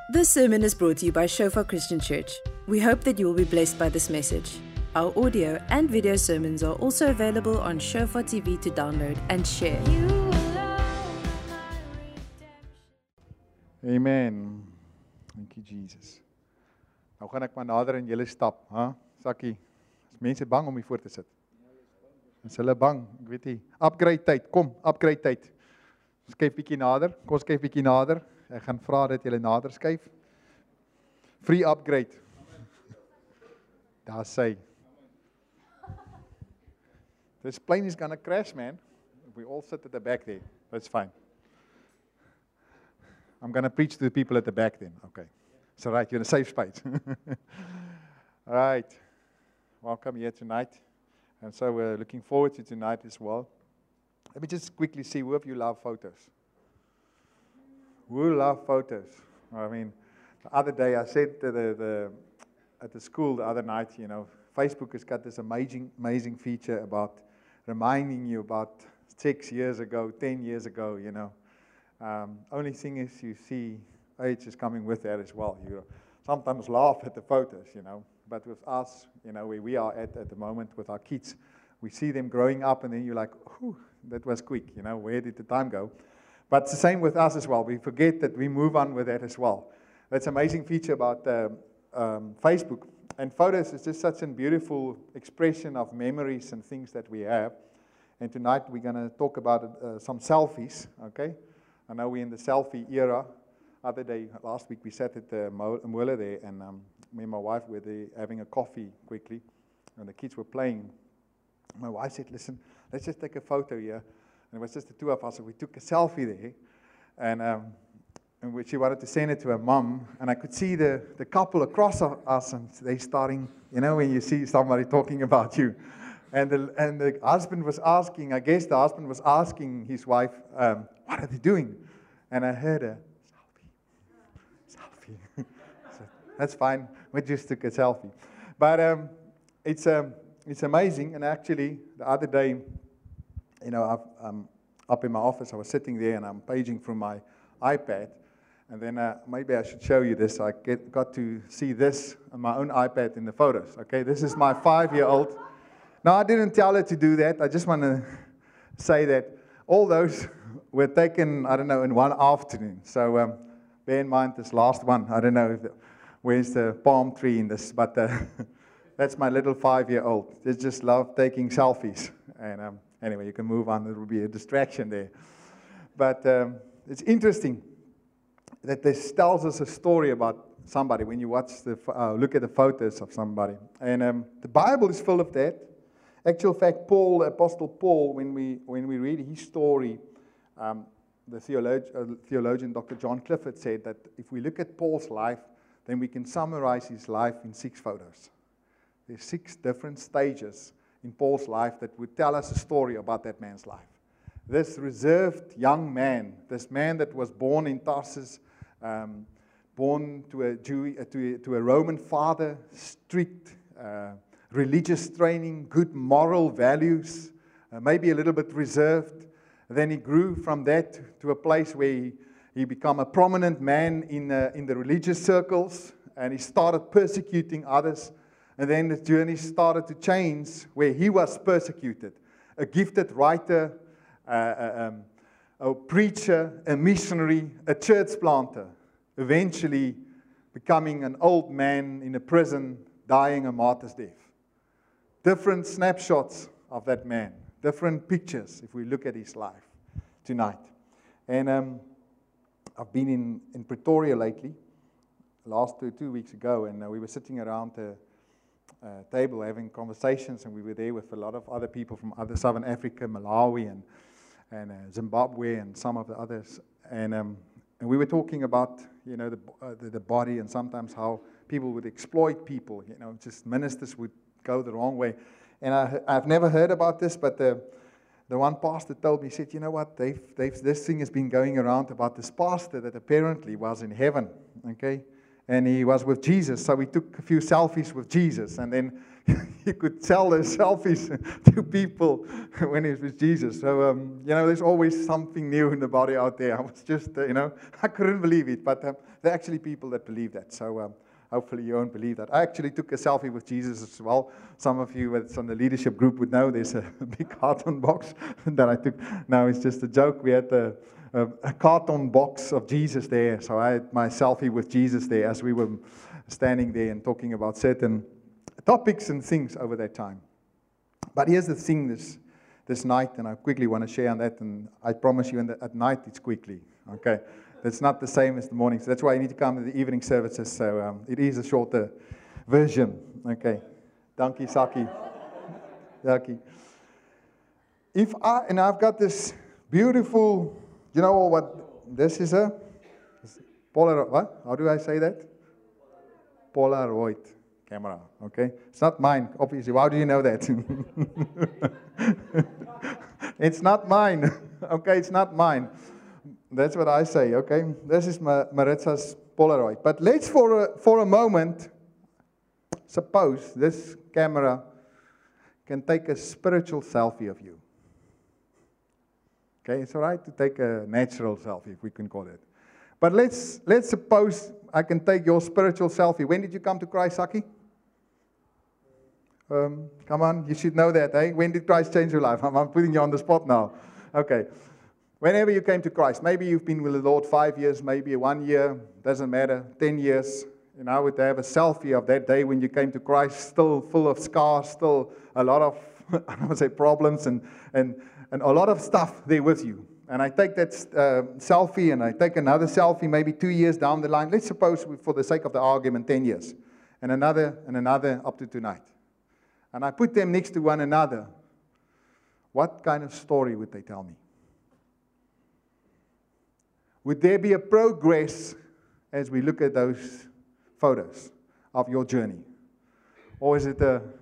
This sermon is brought to you by Shofar Christian Church. We hope that you will be blessed by this message. Our audio and video sermons are also available on Shofar TV to download and share. Amen. Dankie Jesus. Nou gaan ek maar nader in julle stap, hè? Sakkie. Is mense bang om hier voor te sit? Is hulle bang? Ek weet nie. Upgrade tyd. Kom, upgrade tyd. Skuif bietjie nader. Kom skuif bietjie nader. Ek gaan vra dat julle nader skuif. Free upgrade. Daar sê. This plane is gonna crash, man. We all sit at the back there. That's fine. I'm going to preach to the people at the back then. Okay. So right, you're in a safe space. All right. Welcome here tonight. And so we're looking forward to tonight as well. Let me just quickly see, who of you love photos? Who love photos? I mean, the other day I said to at the school the other night, you know, Facebook has got this amazing feature about reminding you about 6 years ago, 10 years ago, you know. Only thing is you see age is coming with that as well. You sometimes laugh at the photos, you know, but with us, you know, where we are at the moment with our kids, we see them growing up and then you're like, whew, that was quick, you know, where did the time go? But it's the same with us as well. We forget that we move on with that as well. That's an amazing feature about Facebook. And photos is just such a beautiful expression of memories and things that we have. And tonight we're going to talk about some selfies, okay? I know we're in the selfie era. Last week we sat at the Mola there, and me and my wife were there having a coffee quickly, and the kids were playing. My wife said, listen, let's just take a photo here. And it was just the two of us, so we took a selfie there. And she wanted to send it to her mum, and I could see the couple across us, and they starting, you know, when you see somebody talking about you. And the husband was asking, I guess the husband was asking his wife, what are they doing? And I heard a selfie. So, that's fine. We just took a selfie. But it's amazing. And actually, the other day, you know, I'm up in my office. I was sitting there and I'm paging from my iPad. And then maybe I should show you this. I got to see this on my own iPad in the photos. Okay, this is my 5-year-old. No, I didn't tell her to do that. I just want to say that all those were taken, I don't know, in one afternoon. So bear in mind this last one. I don't know where's the palm tree in this, but that's my little 5-year-old. They just love taking selfies. And anyway, you can move on. There will be a distraction there. But it's interesting that this tells us a story about somebody when you watch look at the photos of somebody. And the Bible is full of that. Actual fact, Apostle Paul, when we read his story, the theologian Dr. John Clifford said that if we look at Paul's life, then we can summarize his life in 6 photos. There's 6 different stages in Paul's life that would tell us a story about that man's life. This reserved young man, this man that was born in Tarsus, born to a Roman father, strict, religious training, good moral values, maybe a little bit reserved. Then he grew from that to a place where he became a prominent man in the religious circles, and he started persecuting others. And then the journey started to change where he was persecuted. A gifted writer, a preacher, a missionary, a church planter, eventually becoming an old man in a prison, dying a martyr's death. Different snapshots of that man, different pictures if we look at his life tonight. And I've been in Pretoria lately, last 2 weeks ago, and we were sitting around a table having conversations, and we were there with a lot of other people from other Southern Africa, Malawi, and Zimbabwe, and some of the others. And we were talking about, you know, the body, and sometimes how people would exploit people. You know, just ministers would go the wrong way. And I've never heard about this, but the one pastor told me, he said, you know what, this thing has been going around about this pastor that apparently was in heaven, okay? and he was with Jesus, so we took a few selfies with Jesus, and then you could sell those selfies to people when he was with Jesus. So, there's always something new in the body out there. I was just, I couldn't believe it, but there are actually people that believe that. So, hopefully you won't believe that. I actually took a selfie with Jesus as well. Some of you that's on the leadership group would know there's a big carton box that I took. No, it's just a joke. We had a carton box of Jesus there. So I had my selfie with Jesus there as we were standing there and talking about certain topics and things over that time. But here's the thing this night, and I quickly want to share on that, and I promise you at night it's quickly, okay? It's not the same as the morning, so that's why you need to come to the evening services, so it is a shorter version, okay? Dankie, Saki. Dankie. I've got this beautiful, you know what this is a Polaroid, what? How do I say that? Polaroid camera, okay? It's not mine, obviously. How do you know that? It's not mine, okay? It's not mine. That's what I say, okay? This is Maritza's Polaroid. But let's, for a moment, suppose this camera can take a spiritual selfie of you. Okay, it's all right to take a natural selfie, if we can call it. But let's suppose I can take your spiritual selfie. When did you come to Christ, Saki? Come on, you should know that, eh? When did Christ change your life? I'm putting you on the spot now. Okay. Whenever you came to Christ, maybe you've been with the Lord 5 years, maybe 1 year, doesn't matter, 10 years. I would have a selfie of that day when you came to Christ, still full of scars, still a lot of, I don't want to say problems, and a lot of stuff there with you. And I take that selfie, and I take another selfie maybe 2 years down the line. Let's suppose, for the sake of the argument, 10 years. And another up to tonight. And I put them next to one another. What kind of story would they tell me? Would there be a progress as we look at those photos of your journey? Or is it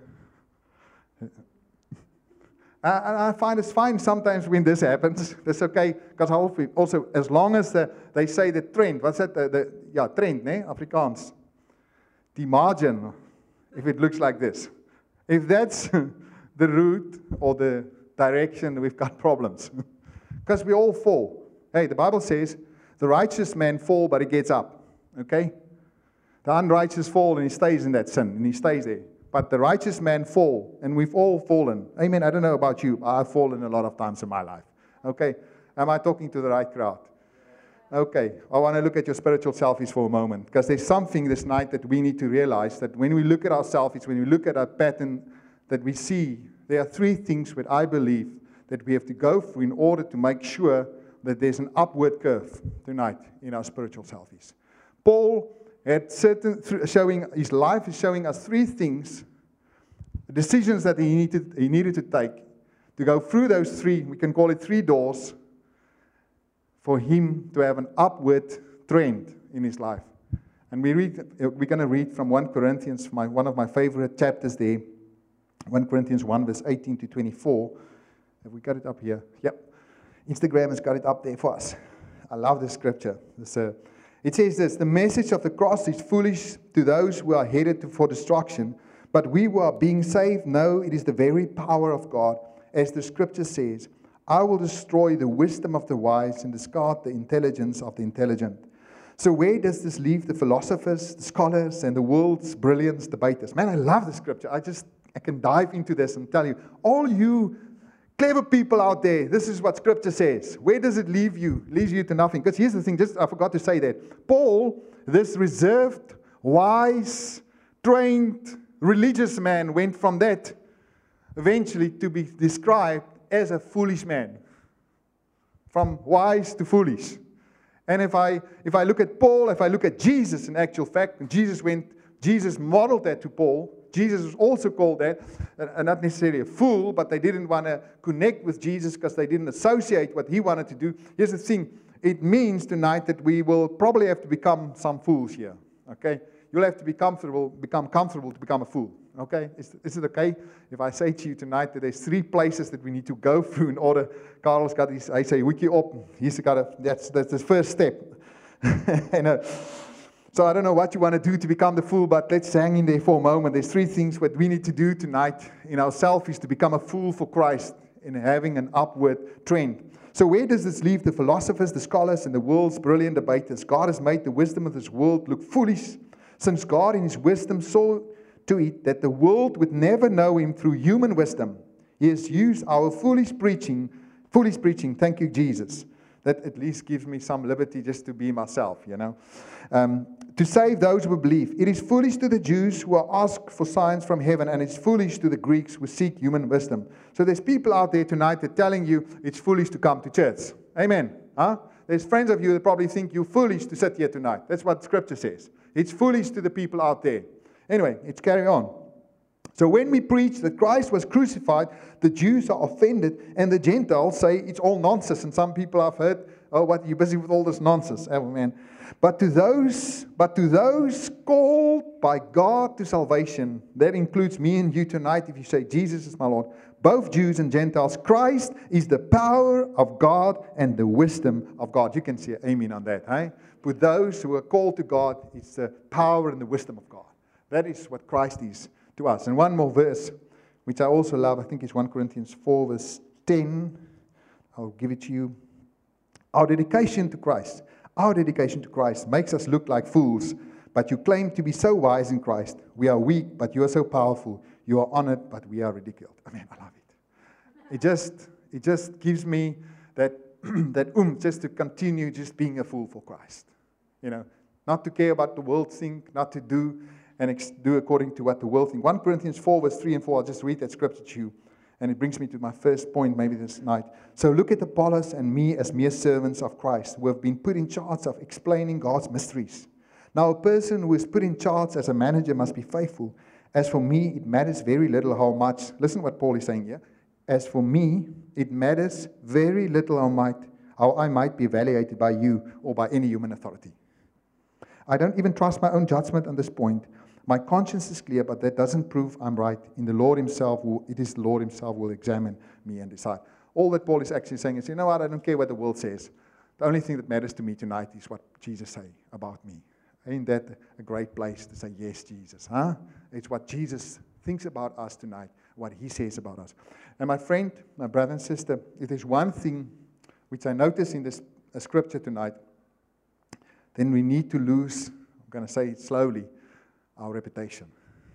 I find it's fine sometimes when this happens. That's okay, because also, as long as they say the trend, what's that? Trend, ne? Afrikaans. The margin, if it looks like this. If that's the route or the direction, we've got problems. Because we all fall. Hey, the Bible says, the righteous man fall, but he gets up. Okay? The unrighteous fall, and he stays in that sin, and he stays there. But the righteous man fall, and we've all fallen. Amen. I don't know about you, but I've fallen a lot of times in my life. Okay? Am I talking to the right crowd? Okay. I want to look at your spiritual selfies for a moment, because there's something this night that we need to realize, that when we look at our selfies, when we look at our pattern that we see, there are three things that I believe that we have to go through in order to make sure that there's an upward curve tonight in our spiritual selfies. Paul had showing his life is showing us three things, decisions that he needed to take to go through those three. We can call it 3 doors for him to have an upward trend in his life. And we're going to read from 1 Corinthians, one of my favorite chapters there, 1 Corinthians 1, verse 18 to 24. Have we got it up here? Yep. Instagram has got it up there for us. I love this scripture. It says this: the message of the cross is foolish to those who are headed for destruction, but we who are being saved know it is the very power of God. As the scripture says, I will destroy the wisdom of the wise and discard the intelligence of the intelligent. So where does this leave the philosophers, the scholars, and the world's brilliance debaters? Man, I love the scripture. I can dive into this and tell you, all you clever people out there, this is what Scripture says. Where does it leave you? Leaves you to nothing. Because here's the thing, I forgot to say that. Paul, this reserved, wise, trained, religious man, went from that eventually to be described as a foolish man. From wise to foolish. And if I look at Paul, if I look at Jesus in actual fact, and Jesus modeled that to Paul. Jesus was also called that, not necessarily a fool, but they didn't want to connect with Jesus because they didn't associate what he wanted to do. Here's the thing. It means tonight that we will probably have to become some fools here. Okay? You'll have to become comfortable to become a fool. Okay? Is it okay if I say to you tonight that there's 3 places that we need to go through in order? Carl's got his, I say, wiki op. That's the first step. So I don't know what you want to do to become the fool, but let's hang in there for a moment. There's 3 things what we need to do tonight in ourselves is to become a fool for Christ in having an upward trend. So where does this leave the philosophers, the scholars, and the world's brilliant debaters? God has made the wisdom of this world look foolish, since God in His wisdom saw to it that the world would never know Him through human wisdom. He has used our foolish preaching, thank you, Jesus. That at least gives me some liberty just to be myself, to save those who believe. It is foolish to the Jews who are asked for signs from heaven, and it's foolish to the Greeks who seek human wisdom. So there's people out there tonight that are telling you it's foolish to come to church. Amen. Huh? There's friends of you that probably think you're foolish to sit here tonight. That's what Scripture says. It's foolish to the people out there. Anyway, let's carry on. So when we preach that Christ was crucified, the Jews are offended, and the Gentiles say it's all nonsense. And some people I've heard, oh, what, you're busy with all this nonsense. Oh, man. But to those called by God to salvation, that includes me and you tonight, if you say Jesus is my Lord, both Jews and Gentiles, Christ is the power of God and the wisdom of God. You can say amen on that. Eh? For those who are called to God, it's the power and the wisdom of God. That is what Christ is to us. And one more verse, which I also love, I think it's 1 Corinthians 4, verse 10. I'll give it to you. Our dedication to Christ makes us look like fools, but you claim to be so wise in Christ. We are weak, but you are so powerful. You are honored, but we are ridiculed. I mean, I love it. It just gives me that just to continue just being a fool for Christ. Not to care about the world think, not to do and do according to what the world thinks. 1 Corinthians 4, verse 3 and 4, I'll just read that scripture to you. And it brings me to my first point maybe this night. So look at Apollos and me as mere servants of Christ, who have been put in charge of explaining God's mysteries. Now a person who is put in charge as a manager must be faithful. As for me, it matters very little how much. Listen to what Paul is saying here. As for me, it matters very little how I might be evaluated by you or by any human authority. I don't even trust my own judgment on this point. My conscience is clear, but that doesn't prove I'm right. It is the Lord Himself who will examine me and decide. All that Paul is actually saying is, you know what, I don't care what the world says. The only thing that matters to me tonight is what Jesus says about me. Ain't that a great place to say, yes, Jesus, huh? It's what Jesus thinks about us tonight, what He says about us. And my friend, my brother and sister, if there's one thing which I notice in this scripture tonight, then we need to lose, I'm going to say it slowly, our reputation.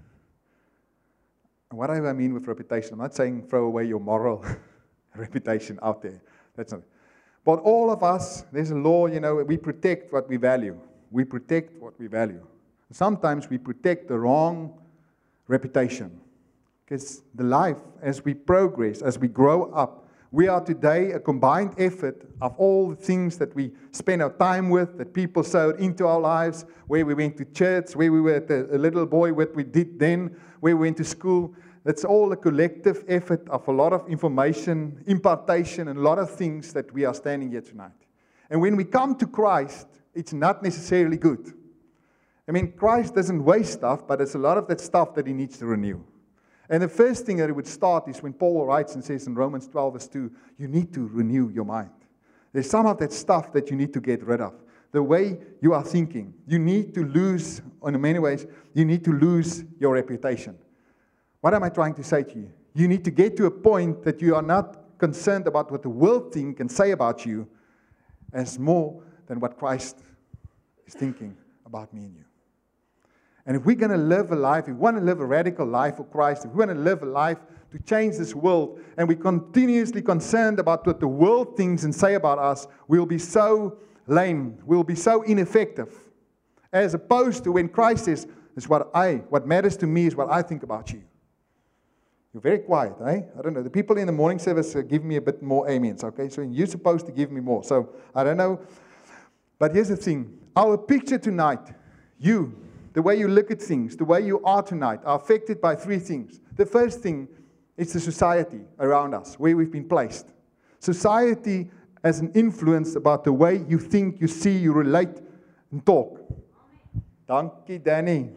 And what do I mean with reputation? I'm not saying throw away your moral reputation out there. That's not. But all of us, there's a law, we protect what we value. We protect what we value. Sometimes we protect the wrong reputation. Because the life, as we progress, as we grow up, we are today a combined effort of all the things that we spend our time with, that people sowed into our lives, where we went to church, where we were a little boy, what we did then, where we went to school. That's all a collective effort of a lot of information, impartation, and a lot of things that we are standing here tonight. And when we come to Christ, it's not necessarily good. I mean, Christ doesn't waste stuff, but it's a lot of that stuff that He needs to renew. And the first thing that He would start is when Paul writes and says in Romans 12, verse 2, you need to renew your mind. There's some of that stuff that you need to get rid of. The way you are thinking. You need to lose, in many ways, you need to lose your reputation. What am I trying to say to you? You need to get to a point that you are not concerned about what the world thinks and say about you as more than what Christ is thinking about me and you. And if we're going to live a life, if we want to live a radical life for Christ, if we want to live a life to change this world, and we're continuously concerned about what the world thinks and say about us, we'll be so lame, we'll be so ineffective. As opposed to when Christ says, what matters to me is what I think about you. You're very quiet, eh? I don't know. The people in the morning service give me a bit more amens, okay? So you're supposed to give me more. So I don't know. But here's the thing. Our picture tonight, the way you look at things, the way you are tonight, are affected by 3 things. The first thing is the society around us, where we've been placed. Society has an influence about the way you think, you see, you relate, and talk. Dankie, Danny.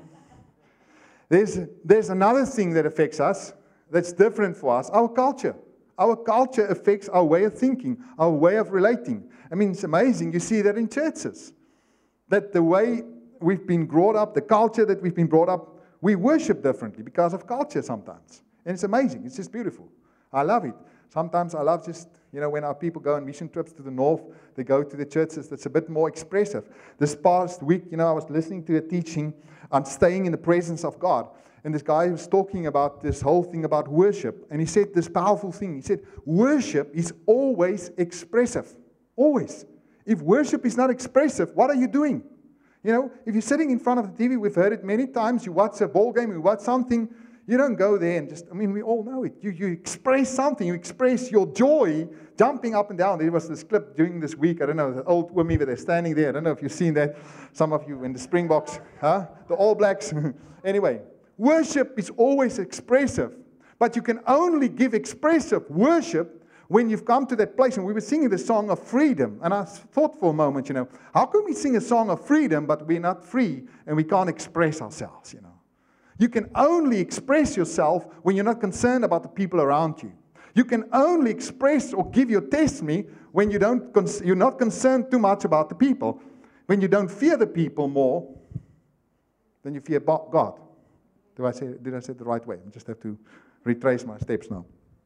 There's another thing that affects us, that's different for us, our culture. Our culture affects our way of thinking, our way of relating. I mean, it's amazing. You see that in churches. That the way we've been brought up, the culture that we've been brought up, we worship differently because of culture sometimes. And it's amazing. It's just beautiful. I love it. Sometimes I love just, when our people go on mission trips to the north, they go to the churches that's a bit more expressive. This past week, I was listening to a teaching on staying in the presence of God. And this guy was talking about this whole thing about worship. And he said this powerful thing. He said, worship is always expressive. Always. If worship is not expressive, what are you doing? If you're sitting in front of the TV, we've heard it many times, you watch a ball game, you watch something, you don't go there and we all know it. You express something. You express your joy jumping up and down. There was this clip during this week. I don't know, the old women, they're standing there. I don't know if you've seen that. Some of you in the Springboks, the All Blacks. Anyway, worship is always expressive. But you can only give expressive worship when you've come to that place. And we were singing the song of freedom. And I thought for a moment, how can we sing a song of freedom, but we're not free and we can't express ourselves, You can only express yourself when you're not concerned about the people around you. You can only express or give your testimony when you're not concerned too much about the people. When you don't fear the people more than you fear God. Did I say it the right way? I just have to retrace my steps now.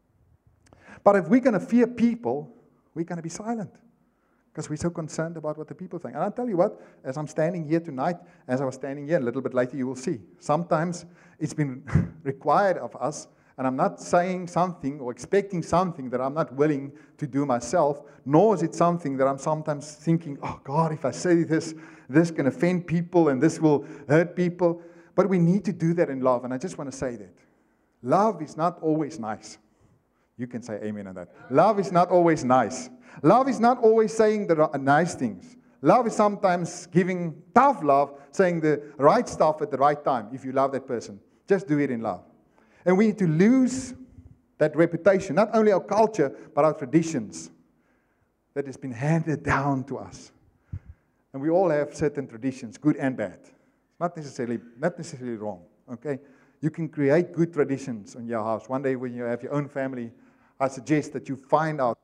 But if we're going to fear people, we're going to be silent. Because we're so concerned about what the people think. And I'll tell you what, as I'm standing here tonight, as I was standing here, a little bit later you will see. Sometimes it's been required of us, and I'm not saying something or expecting something that I'm not willing to do myself, nor is it something that I'm sometimes thinking, oh God, if I say this can offend people and this will hurt people. But we need to do that in love, and I just want to say that. Love is not always nice. You can say amen on that. Love is not always nice. Love is not always saying the nice things. Love is sometimes giving tough love, saying the right stuff at the right time. If you love that person, just do it in love. And we need to lose that reputation, not only our culture, but our traditions that has been handed down to us. And we all have certain traditions, good and bad. Not necessarily wrong, okay? You can create good traditions in your house. One day when you have your own family, I suggest that you find out.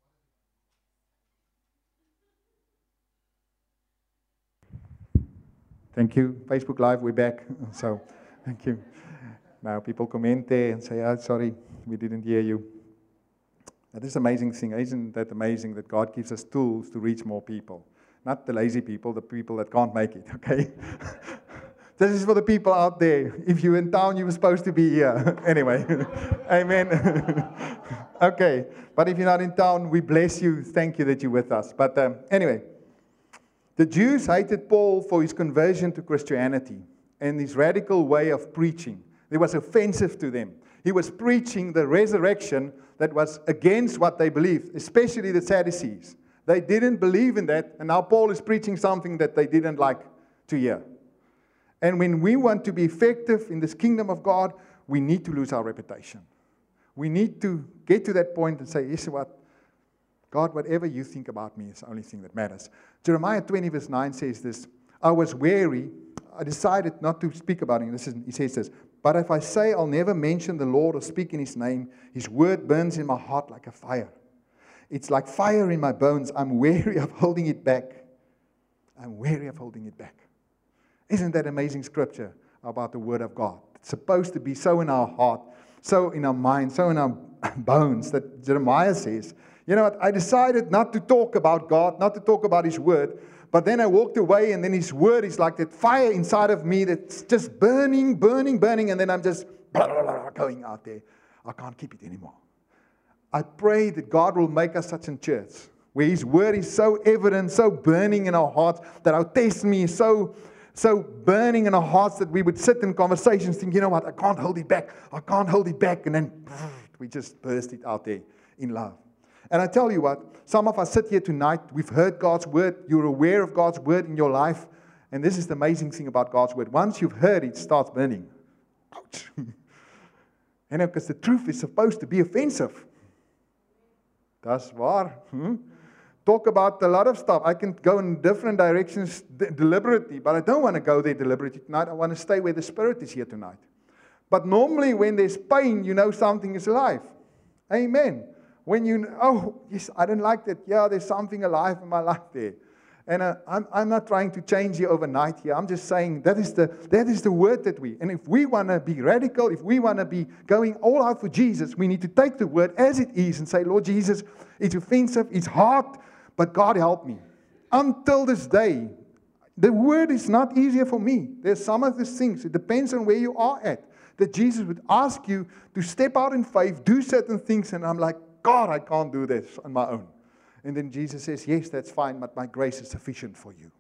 Thank you. Facebook Live, we're back. So, thank you. Now people comment there and say, oh, sorry, we didn't hear you. That is an amazing thing. Isn't that amazing that God gives us tools to reach more people? Not the lazy people, the people that can't make it, okay? This is for the people out there. If you're in town, you were supposed to be here. Anyway, amen. Okay, but if you're not in town, we bless you. Thank you that you're with us. But anyway, the Jews hated Paul for his conversion to Christianity and his radical way of preaching. It was offensive to them. He was preaching the resurrection that was against what they believed, especially the Sadducees. They didn't believe in that, and now Paul is preaching something that they didn't like to hear. And when we want to be effective in this kingdom of God, we need to lose our reputation. We need to get to that point and say, yes, what? God, whatever you think about me is the only thing that matters. Jeremiah 20 verse 9 says this, I was weary, I decided not to speak about him. He says this, but if I say I'll never mention the Lord or speak in his name, his word burns in my heart like a fire. It's like fire in my bones. I'm weary of holding it back. I'm weary of holding it back. Isn't that amazing scripture about the Word of God? It's supposed to be so in our heart, so in our mind, so in our bones that Jeremiah says, you know what, I decided not to talk about God, not to talk about His Word, but then I walked away and then His Word is like that fire inside of me that's just burning, burning, burning, and then I'm just going out there. I can't keep it anymore. I pray that God will make us such a church where His Word is so evident, so burning in our hearts, that our testimony is so burning in our hearts that we would sit in conversations think, you know what, I can't hold it back. I can't hold it back. And then we just burst it out there in love. And I tell you what, some of us sit here tonight, we've heard God's Word, you're aware of God's Word in your life, and this is the amazing thing about God's Word. Once you've heard it, it starts burning. Ouch. You know, because the truth is supposed to be offensive. That's waar. Talk about a lot of stuff. I can go in different directions deliberately, but I don't want to go there deliberately tonight. I want to stay where the Spirit is here tonight. But normally when there's pain, you know something is alive. Amen. When you, oh, yes, I don't like that. Yeah, there's something alive in my life there. And I'm not trying to change you overnight here. I'm just saying that is the word that and if we want to be radical, if we want to be going all out for Jesus, we need to take the word as it is and say, Lord Jesus, it's offensive, it's hard, but God help me. Until this day, the word is not easier for me. There's some of these things, it depends on where you are at, that Jesus would ask you to step out in faith, do certain things, and I'm like, God, I can't do this on my own. And then Jesus says, yes, that's fine, but my grace is sufficient for you.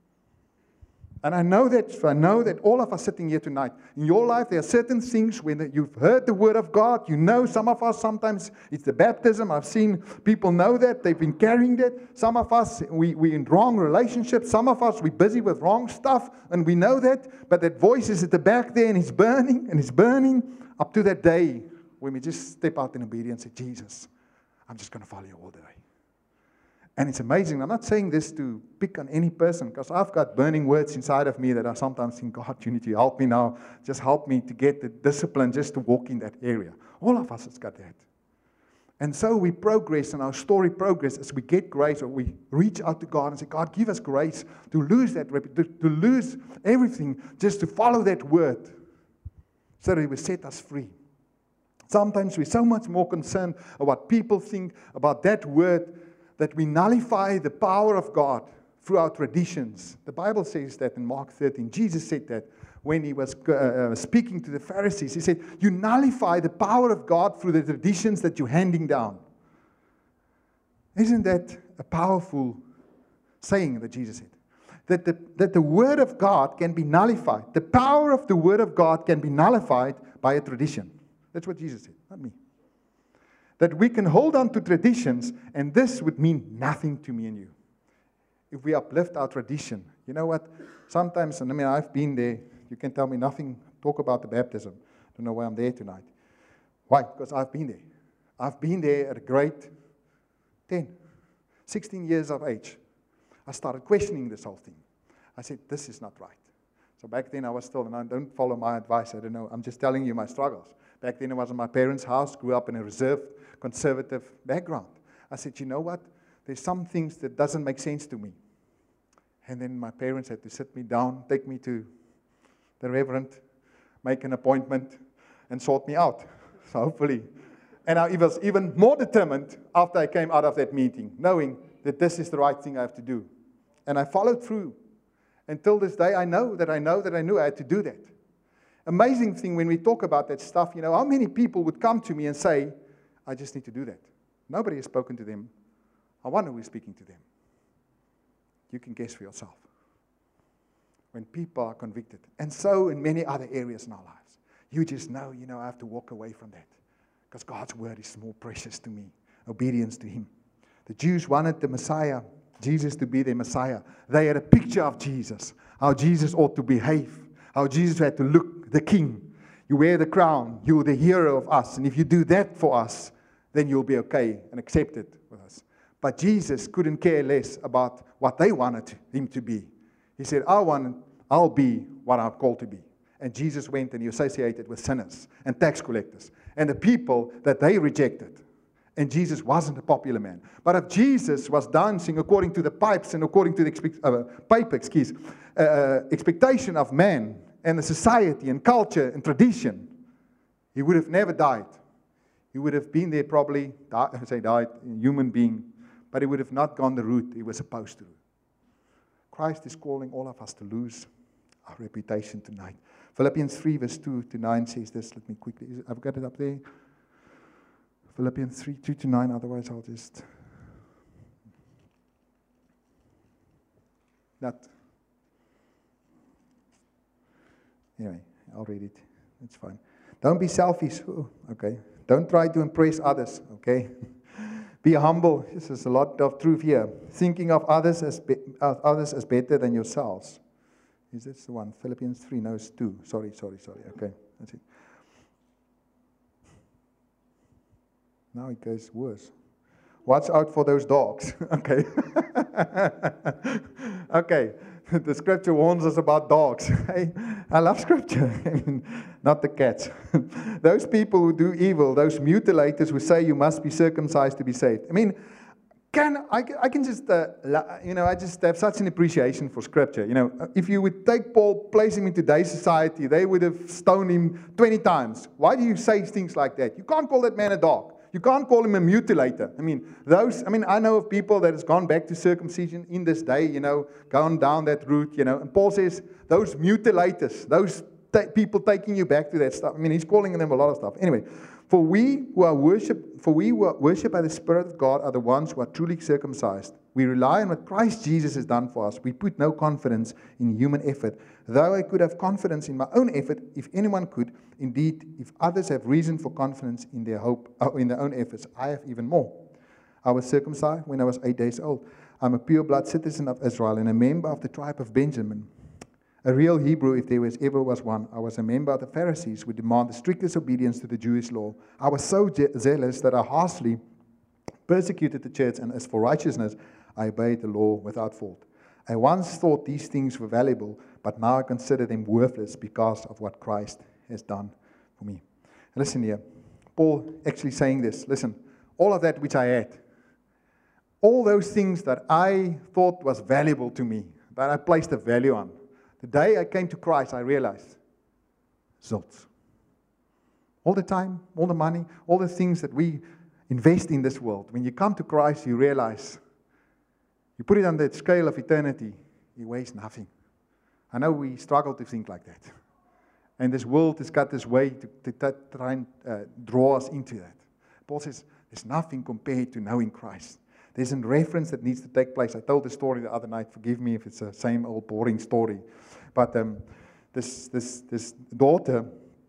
And I know that all of us sitting here tonight, in your life, there are certain things when you've heard the word of God. You know, some of us, sometimes it's the baptism. I've seen people know that. They've been carrying that. Some of us, we're in wrong relationships. Some of us, we're busy with wrong stuff, and we know that. But that voice is at the back there, and it's burning, up to that day when we just step out in obedience and say, Jesus, I'm just going to follow you all the way. And it's amazing. I'm not saying this to pick on any person, because I've got burning words inside of me that I sometimes think, God, you need to help me now. Just help me to get the discipline just to walk in that area. All of us has got that. And so we progress, and our story progress as we get grace, or we reach out to God and say, God, give us grace to lose that, to lose everything, just to follow that word, so that He will set us free. Sometimes we're so much more concerned about what people think about that word, that we nullify the power of God through our traditions. The Bible says that in Mark 13. Jesus said that when He was speaking to the Pharisees. He said, you nullify the power of God through the traditions that you're handing down. Isn't that a powerful saying that Jesus said? That the Word of God can be nullified. The power of the Word of God can be nullified by a tradition. That's what Jesus said, not me. That we can hold on to traditions, and this would mean nothing to me and you. If we uplift our tradition. You know what? Sometimes, and I've been there. You can tell me nothing. Talk about the baptism. Don't know why I'm there tonight. Why? Because I've been there. I've been there at a grade 10, 16 years of age. I started questioning this whole thing. I said, this is not right. So back then I was still, and I don't follow my advice. I don't know. I'm just telling you my struggles. Back then I was in my parents' house, grew up in a reserved, conservative background. I said, you know what? There's some things that doesn't make sense to me. And then my parents had to sit me down, take me to the reverend, make an appointment, and sort me out. So hopefully. And I was even more determined after I came out of that meeting, knowing that this is the right thing I have to do. And I followed through. Until this day, I knew I had to do that. Amazing thing when we talk about that stuff, how many people would come to me and say, I just need to do that. Nobody has spoken to them. I wonder who is speaking to them. You can guess for yourself. When people are convicted. And so in many other areas in our lives. You just know, I have to walk away from that. Because God's word is more precious to me. Obedience to Him. The Jews wanted the Messiah, Jesus, to be their Messiah. They had a picture of Jesus. How Jesus ought to behave. How Jesus had to look, the king. You wear the crown. You're the hero of us. And if you do that for us, then you'll be okay and accepted with us. But Jesus couldn't care less about what they wanted Him to be. He said, I'll be what I'm called to be. And Jesus went and He associated with sinners and tax collectors and the people that they rejected. And Jesus wasn't a popular man. But if Jesus was dancing according to the pipes and according to the expectation of man and the society and culture and tradition, He would have never died. He would have been there probably, died, a human being, but He would have not gone the route He was supposed to. Christ is calling all of us to lose our reputation tonight. Philippians 3 verse 2 to 9 says this. Let me quickly, I've got it up there. Philippians 3, 2 to 9, otherwise I'll just Anyway, I'll read it. It's fine. Don't be selfish. Okay. Don't try to impress others. Okay. Be humble. This is a lot of truth here. Thinking of others as better than yourselves. Is this the one? Philippians 3, no, it's 2. Sorry. Okay, that's it. Now it goes worse. Watch out for those dogs. Okay. Okay. The scripture warns us about dogs. I love scripture. Not the cats. Those people who do evil, those mutilators who say you must be circumcised to be saved. I can just, I just have such an appreciation for Scripture. If you would take Paul, place him in today's society, they would have stoned him 20 times. Why do you say things like that? You can't call that man a dog. You can't call him a mutilator. I know of people that has gone back to circumcision in this day, gone down that route, and Paul says, those mutilators, those people taking you back to that stuff. He's calling them a lot of stuff. Anyway, For we who are worshipped by the Spirit of God are the ones who are truly circumcised. We rely on what Christ Jesus has done for us. We put no confidence in human effort. Though I could have confidence in my own effort, if anyone could, indeed, if others have reason for confidence in their hope, in their own efforts, I have even more. I was circumcised when I was 8 days old. I'm a pure-blood citizen of Israel and a member of the tribe of Benjamin. A real Hebrew, if there ever was one. I was a member of the Pharisees who demand the strictest obedience to the Jewish law. I was so zealous that I harshly persecuted the church, and as for righteousness, I obeyed the law without fault. I once thought these things were valuable, but now I consider them worthless because of what Christ has done for me. And listen here, Paul actually saying this. Listen, all of that which I had, all those things that I thought was valuable to me, that I placed a value on, the day I came to Christ, I realized, zilts. All the time, all the money, all the things that we invest in this world, when you come to Christ, you realize, you put it on the scale of eternity, it weighs nothing. I know we struggle to think like that. And this world has got this way to try and draw us into that. Paul says, there's nothing compared to knowing Christ. There's a reference that needs to take place. I told the story the other night. Forgive me if it's the same old boring story. But this daughter,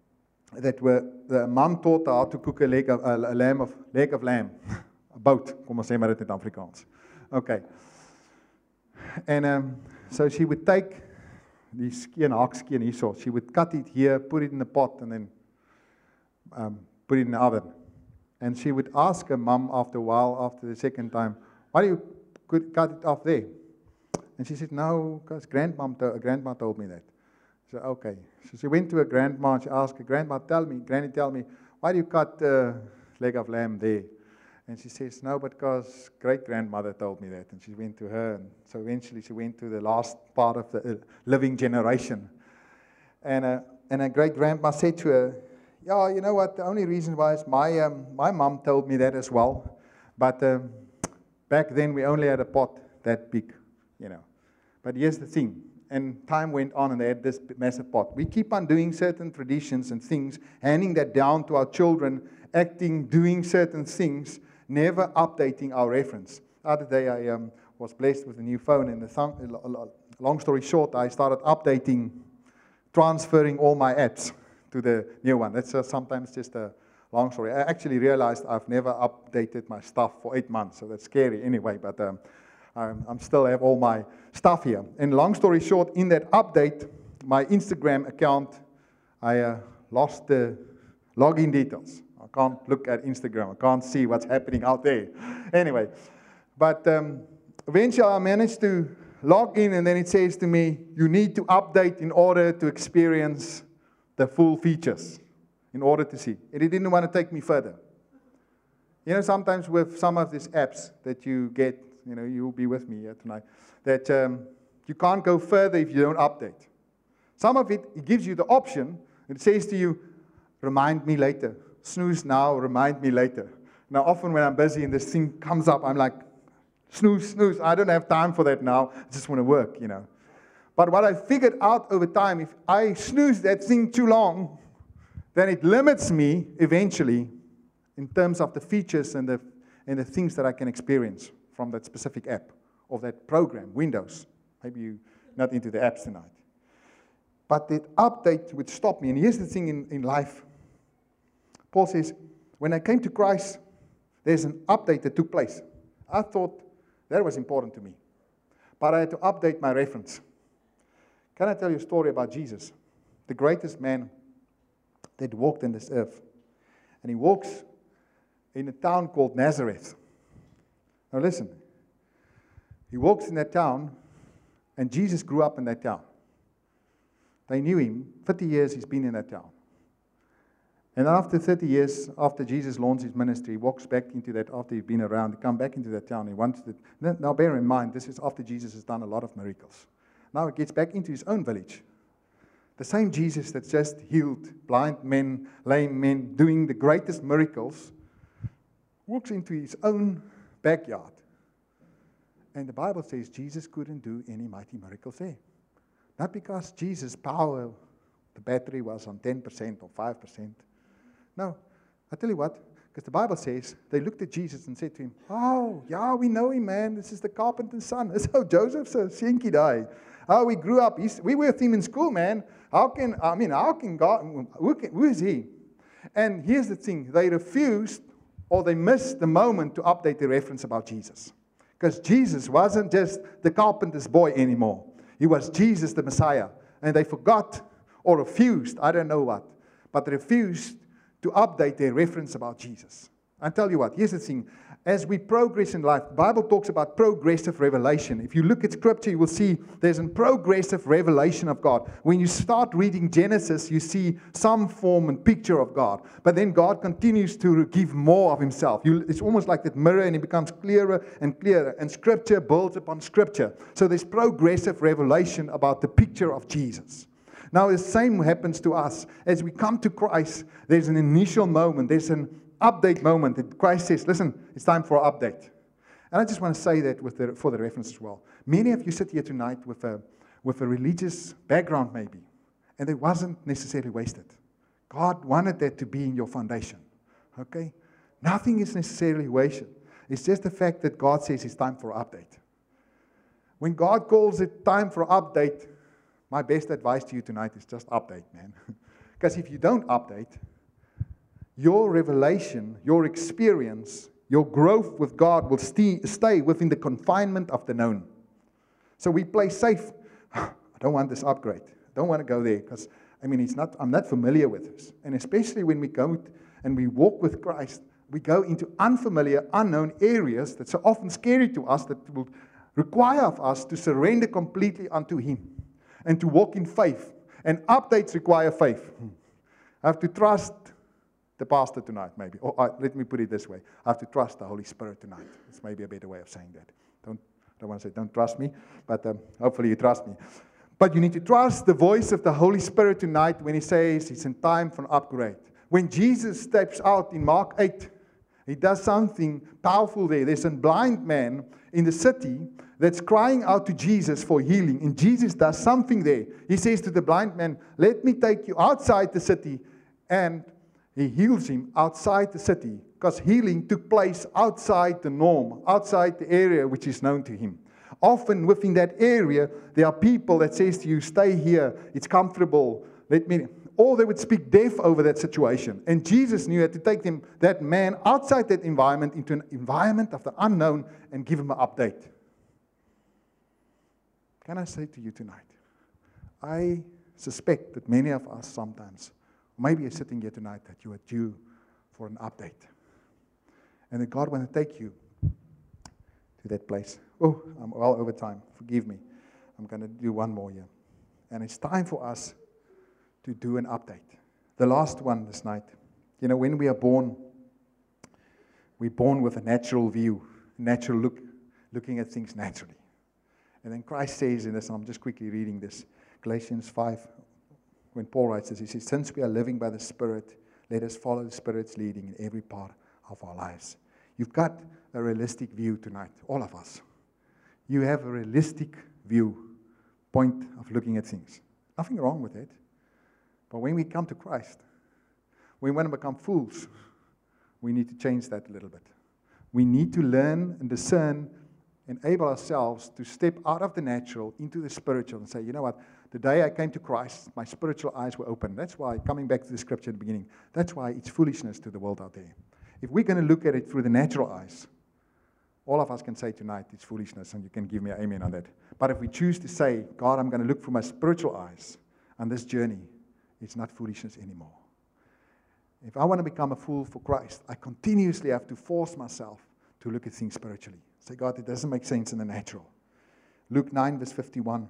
the mom taught her how to cook a leg of lamb. A boat, kom ons sê maar dit in Afrikaans. Okay. And so she would take die haakskeen hierso. She would cut it here, put it in the pot, and then put it in the oven. And she would ask her mum after a while, after the second time, why do you cut it off there? And she said, no, because grandma told me that. So, okay. So she went to her grandma and she asked her, Granny, tell me, why do you cut leg of lamb there? And she says, no, because great-grandmother told me that. And she went to her, and so eventually she went to the last part of the living generation. And her great-grandma said to her, yeah, you know what, the only reason why is my mom told me that as well. But back then we only had a pot that big, But here's the thing. And time went on and they had this massive pot. We keep on doing certain traditions and things, handing that down to our children, doing certain things, never updating our reference. The other day I was blessed with a new phone, and long story short, I started transferring all my apps to the new one. That's sometimes just a long story. I actually realized I've never updated my stuff for 8 months, so that's scary anyway, but I'm still have all my stuff here. And long story short, in that update, my Instagram account, I lost the login details. I can't look at Instagram. I can't see what's happening out there. Anyway, but eventually I managed to log in, and then it says to me, you need to update in order to experience the full features, in order to see. And it didn't want to take me further. Sometimes with some of these apps that you get, you'll be with me here tonight, that you can't go further if you don't update. Some of it gives you the option. It says to you, remind me later. Snooze now, remind me later. Now, often when I'm busy and this thing comes up, I'm like, snooze. I don't have time for that now. I just want to work, But what I figured out over time, if I snooze that thing too long, then it limits me eventually in terms of the features and the things that I can experience from that specific app or that program, Windows. Maybe you're not into the apps tonight. But the update would stop me. And here's the thing in life. Paul says, when I came to Christ, there's an update that took place. I thought that was important to me. But I had to update my reference. Can I tell you a story about Jesus? The greatest man that walked in this earth. And he walks in a town called Nazareth. Now listen. He walks in that town, and Jesus grew up in that town. They knew him. 50 years he's been in that town. And after 30 years, after Jesus launched his ministry, he walks back into that, after he's been around, he come back into that town. He wants to, now bear in mind, this is after Jesus has done a lot of miracles. Now he gets back into his own village. The same Jesus that just healed blind men, lame men, doing the greatest miracles, walks into his own backyard. And the Bible says Jesus couldn't do any mighty miracles there. Not because Jesus' power, the battery was on 10% or 5%. No, I tell you what, because the Bible says, they looked at Jesus and said to him, oh, yeah, we know him, man. This is the carpenter's son. That's how Joseph's a stinky guy. How we grew up. We were with him in school, man. How can God, who is he? And here's the thing, they refused or they missed the moment to update the reference about Jesus. Because Jesus wasn't just the carpenter's boy anymore. He was Jesus the Messiah. And they forgot or refused, I don't know what, but they refused to update their reference about Jesus. I tell you what, here's the thing. As we progress in life, the Bible talks about progressive revelation. If you look at Scripture, you will see there's a progressive revelation of God. When you start reading Genesis, you see some form and picture of God. But then God continues to give more of Himself. It's almost like that mirror, and it becomes clearer and clearer. And Scripture builds upon Scripture. So there's progressive revelation about the picture of Jesus. Now, the same happens to us. As we come to Christ, there's an initial moment. There's an update moment that Christ says, listen, it's time for an update. And I just want to say that for the reference as well. Many of you sit here tonight with a religious background maybe, and it wasn't necessarily wasted. God wanted that to be in your foundation. Okay? Nothing is necessarily wasted. It's just the fact that God says it's time for an update. When God calls it time for an update, my best advice to you tonight is just update, man. Because if you don't update, your revelation, your experience, your growth with God will stay within the confinement of the known. So we play safe. I don't want this upgrade. I don't want to go there because, I'm not familiar with this. And especially when we go and we walk with Christ, we go into unfamiliar, unknown areas that are often scary to us, that will require of us to surrender completely unto Him and to walk in faith. And updates require faith. I have to trust the pastor tonight, maybe. Or let me put it this way. I have to trust the Holy Spirit tonight. It's maybe a better way of saying that. I don't want to say don't trust me, but hopefully you trust me. But you need to trust the voice of the Holy Spirit tonight when He says it's in time for an upgrade. When Jesus steps out in Mark 8, He does something powerful there. There's a blind man in the city that's crying out to Jesus for healing. And Jesus does something there. He says to the blind man, let me take you outside the city. And He heals him outside the city, because healing took place outside the norm, outside the area which is known to him. Often within that area, there are people that says to you, stay here, it's comfortable, or they would speak death over that situation. And Jesus knew how to take that man outside that environment into an environment of the unknown and give him an update. Can I say to you tonight, I suspect that many of us sometimes, maybe you're sitting here tonight that you are due for an update. And that God wants to take you to that place. Oh, I'm well over time. Forgive me. I'm going to do one more here. And it's time for us to do an update. The last one this night. When we are born, we're born with a natural view, natural look, looking at things naturally. And then Christ says in this, and I'm just quickly reading this, Galatians 5, when Paul writes this, he says, since we are living by the Spirit, let us follow the Spirit's leading in every part of our lives. You've got a realistic view tonight, all of us. You have a realistic point of looking at things. Nothing wrong with it. But when we come to Christ, when we want to become fools, we need to change that a little bit. We need to learn and discern, enable ourselves to step out of the natural into the spiritual and say, you know what? The day I came to Christ, my spiritual eyes were open. That's why, coming back to the scripture at the beginning, that's why it's foolishness to the world out there. If we're going to look at it through the natural eyes, all of us can say tonight it's foolishness, and you can give me an amen on that. But if we choose to say, God, I'm going to look through my spiritual eyes on this journey, it's not foolishness anymore. If I want to become a fool for Christ, I continuously have to force myself to look at things spiritually. Say, God, it doesn't make sense in the natural. Luke 9, verse 51.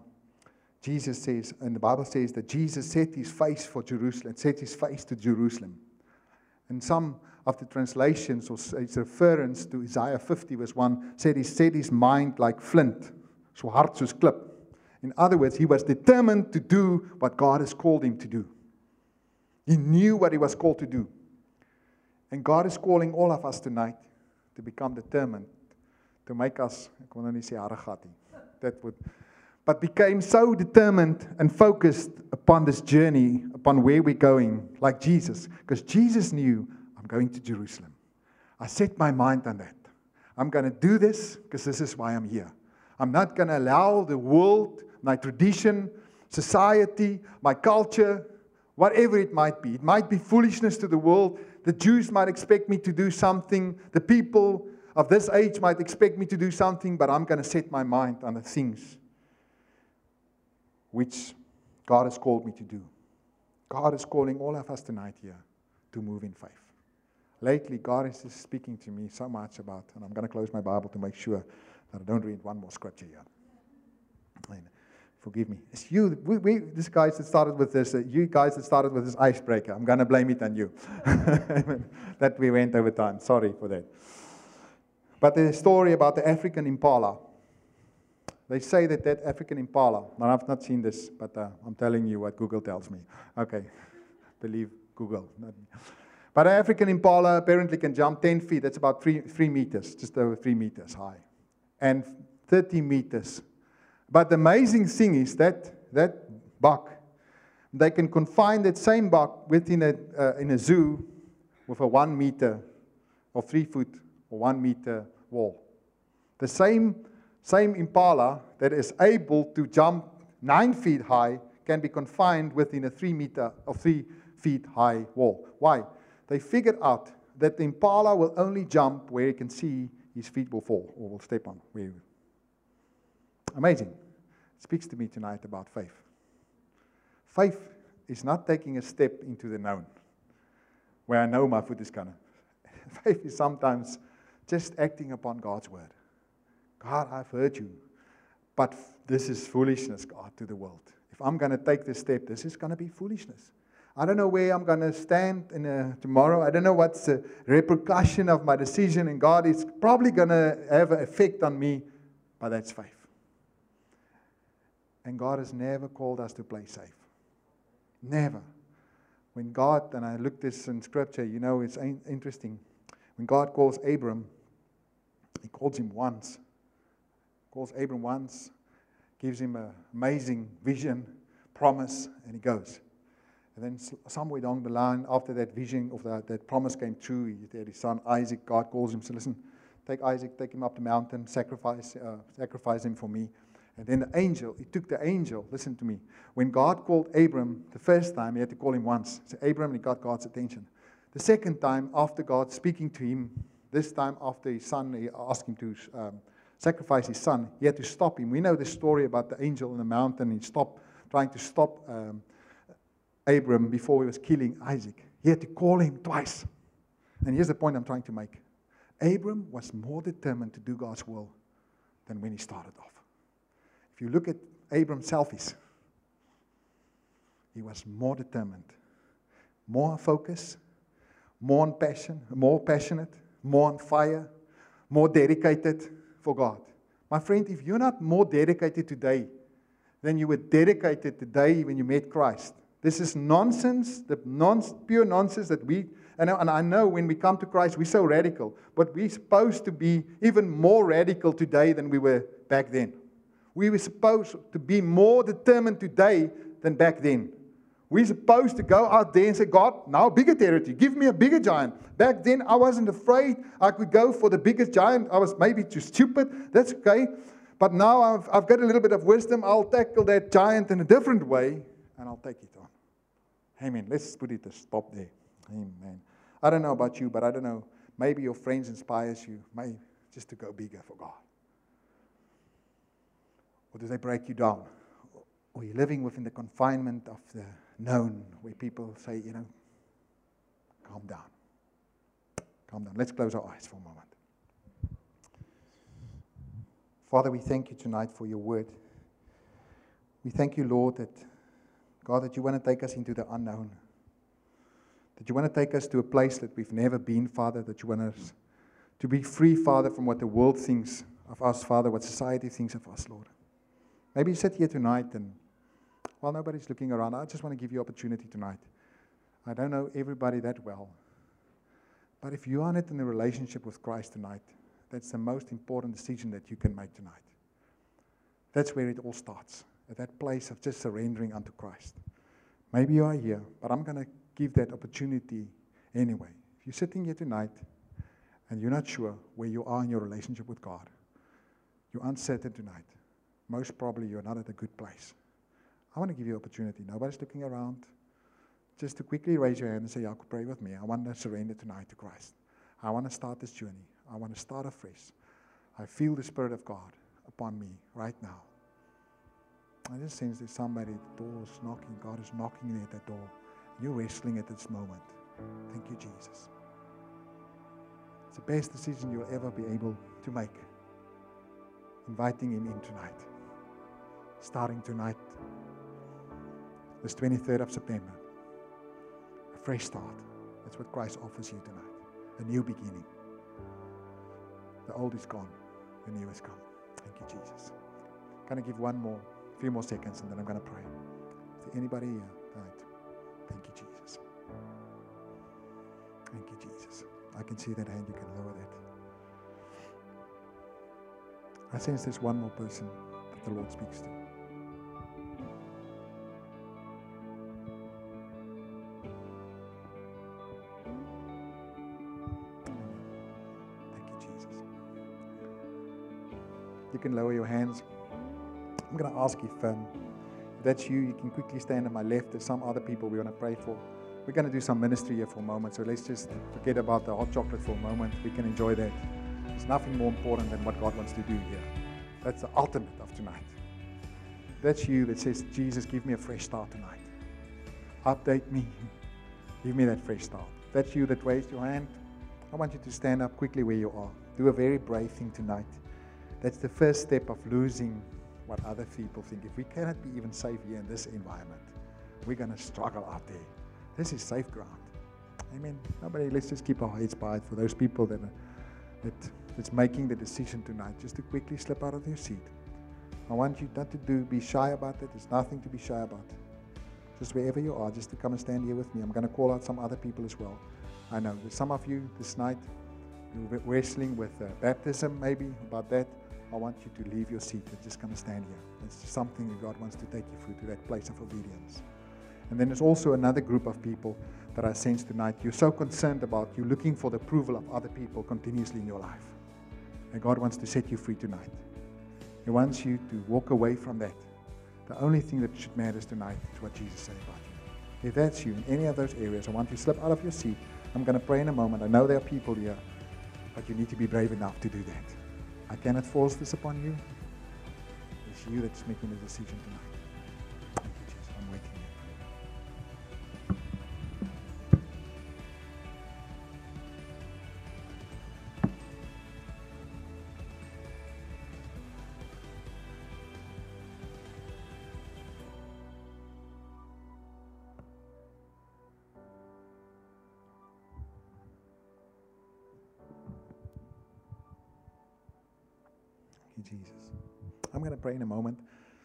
Jesus says, and the Bible says that Jesus set his face to Jerusalem. And some of the translations, or its reference to Isaiah 50 verse 1, said he set his mind like flint, so hard soos klip. In other words, he was determined to do what God has called him to do. He knew what he was called to do. And God is calling all of us tonight to become determined, to make us, ek wil nou nie sê harregat nie, but became so determined and focused upon this journey, upon where we're going, like Jesus. Because Jesus knew, I'm going to Jerusalem. I set my mind on that. I'm going to do this because this is why I'm here. I'm not going to allow the world, my tradition, society, my culture, whatever it might be. It might be foolishness to the world. The Jews might expect me to do something. The people of this age might expect me to do something, but I'm going to set my mind on the things which God has called me to do. God is calling all of us tonight here to move in faith. Lately, God is just speaking to me so much about, and I'm going to close my Bible to make sure that I don't read one more scripture here. Forgive me. It's you, these guys that started with this, you guys that started with this icebreaker. I'm going to blame it on you. That we went over time. Sorry for that. But the story about the African impala. They say that African impala, now I've not seen this, but I'm telling you what Google tells me. Okay, believe Google. Not me. But an African impala apparently can jump 10 feet. That's about 3 meters, just over 3 meters high. And 30 meters. But the amazing thing is that buck, they can confine that same buck within in a zoo with a 1 meter or 3 foot or 1 meter wall. The same impala that is able to jump 9 feet high can be confined within a 3 meter or 3 feet high wall. Why? They figured out that the impala will only jump where he can see his feet will fall or will step on. Amazing. It speaks to me tonight about faith. Faith is not taking a step into the known, where I know my foot is going to. Faith is sometimes just acting upon God's word. God, I've heard you, but this is foolishness, God, to the world. If I'm going to take this step, this is going to be foolishness. I don't know where I'm going to stand tomorrow. I don't know what's the repercussion of my decision, and God is probably going to have an effect on me, but that's faith. And God has never called us to play safe. Never. When God, and I looked this in Scripture, you know, it's interesting. When God calls Abram, He calls him once. Calls Abram once, gives him an amazing vision, promise, and he goes. And then somewhere along the line, after that vision of that promise came true, he had his son Isaac. God calls him, so listen, take Isaac, take him up the mountain, sacrifice him for me. And then the angel, he took the angel, listen to me. When God called Abram the first time, he had to call him once. So Abram, he got God's attention. The second time, after God speaking to him, this time after his son, he asked him to sacrifice his son, he had to stop him. We know the story about the angel in the mountain. He trying to stop Abram before he was killing Isaac. He had to call him twice. And here's the point I'm trying to make. Abram was more determined to do God's will than when he started off. If you look at Abram's selfies, he was more determined, more focused, more passionate, more on fire, more dedicated for God. My friend, if you're not more dedicated today than you were dedicated today when you met Christ, this is nonsense, pure nonsense that and I know when we come to Christ, we're so radical, but we're supposed to be even more radical today than we were back then. We were supposed to be more determined today than back then. We're supposed to go out there and say, God, now bigger territory. Give me a bigger giant. Back then, I wasn't afraid I could go for the biggest giant. I was maybe too stupid. That's okay. But now I've got a little bit of wisdom. I'll tackle that giant in a different way, and I'll take it on. Amen. Let's put it a stop there. Amen. I don't know about you, but I don't know. Maybe your friends inspires you, maybe just to go bigger for God. Or do they break you down? Or you're living within the confinement of the known, where people say, calm down. Calm down. Let's close our eyes for a moment. Father, we thank you tonight for your word. We thank you, Lord, that, God, that you want to take us into the unknown. That you want to take us to a place that we've never been, Father. That you want us to be free, Father, from what the world thinks of us, Father, what society thinks of us, Lord. Maybe you sit here tonight and while nobody's looking around, I just want to give you opportunity tonight. I don't know everybody that well. But if you are not in a relationship with Christ tonight, that's the most important decision that you can make tonight. That's where it all starts, at that place of just surrendering unto Christ. Maybe you are here, but I'm going to give that opportunity anyway. If you're sitting here tonight and you're not sure where you are in your relationship with God, you're uncertain tonight, most probably you're not at a good place. I want to give you an opportunity. Nobody's looking around. Just to quickly raise your hand and say, "Yeah, pray with me. I want to surrender tonight to Christ. I want to start this journey. I want to start afresh. I feel the Spirit of God upon me right now." I just sense there's somebody at the door is knocking. God is knocking there at that door. You're wrestling at this moment. Thank you, Jesus. It's the best decision you'll ever be able to make. Inviting Him in tonight. Starting tonight, this 23rd of September. A fresh start. That's what Christ offers you tonight. A new beginning. The old is gone. The new has come. Thank you, Jesus. I'm going to give a few more seconds, and then I'm going to pray. Is there anybody here tonight? Thank you, Jesus. Thank you, Jesus. I can see that hand. You can lower that. I sense there's one more person that the Lord speaks to. You can lower your hands. I'm going to ask if that's you, you can quickly stand on my left. There's some other people we want to pray for. We're going to do some ministry here for a moment, so let's just forget about the hot chocolate for a moment. We can enjoy that. There's nothing more important than what God wants to do here. That's the ultimate of tonight. That's you that says, "Jesus, give me a fresh start tonight. Update me. Give me that fresh start." That's you that raised your hand. I want you to stand up quickly where you are. Do a very brave thing tonight. That's the first step of losing what other people think. If we cannot be even safe here in this environment, we're going to struggle out there. This is safe ground. Amen. Let's just keep our heads bowed for those people that's making the decision tonight just to quickly slip out of your seat. I want you not to be shy about it. There's nothing to be shy about. Just wherever you are, just to come and stand here with me. I'm going to call out some other people as well. I know there's some of you this night, you're wrestling with baptism maybe about that. I want you to leave your seat and just come and stand here. It's just something that God wants to take you through to that place of obedience. And then there's also another group of people that I sense tonight. You're so concerned about you looking for the approval of other people continuously in your life. And God wants to set you free tonight. He wants you to walk away from that. The only thing that should matter tonight is what Jesus said about you. If that's you in any of those areas, I want you to slip out of your seat. I'm going to pray in a moment. I know there are people here, but you need to be brave enough to do that. I cannot force this upon you. It's you that's making the decision tonight. Thank you, Jesus. I'm waiting here. Jesus. I'm going to pray in a moment.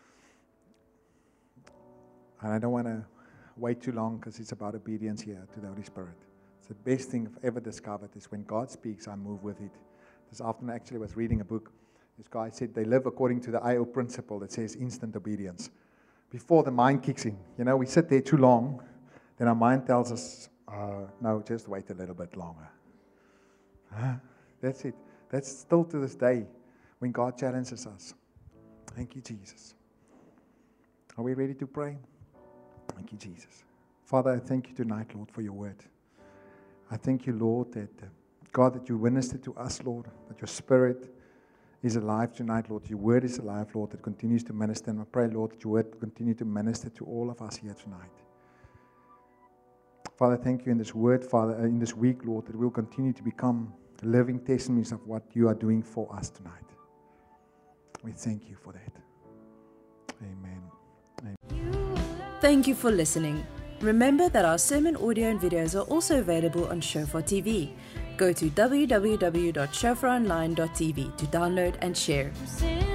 And I don't want to wait too long because it's about obedience here to the Holy Spirit. It's the best thing I've ever discovered is when God speaks, I move with it. This afternoon, actually, I was reading a book. This guy said they live according to the IO principle that says instant obedience. Before the mind kicks in, we sit there too long, then our mind tells us, no, just wait a little bit longer. That's it. That's still to this day when God challenges us. Thank you, Jesus. Are we ready to pray? Thank you, Jesus. Father, I thank you tonight, Lord, for your word. I thank you, Lord, that God, that you ministered to us, Lord, that your Spirit is alive tonight, Lord. Your word is alive, Lord, that continues to minister. And I pray, Lord, that your word continue to minister to all of us here tonight. Father, thank you in this word, Father, in this week, Lord, that we'll continue to become living testimonies of what you are doing for us tonight. We thank you for that. Amen. Thank you for listening. Remember that our sermon audio and videos are also available on Shofar TV. Go to www.shofaronline.tv to download and share.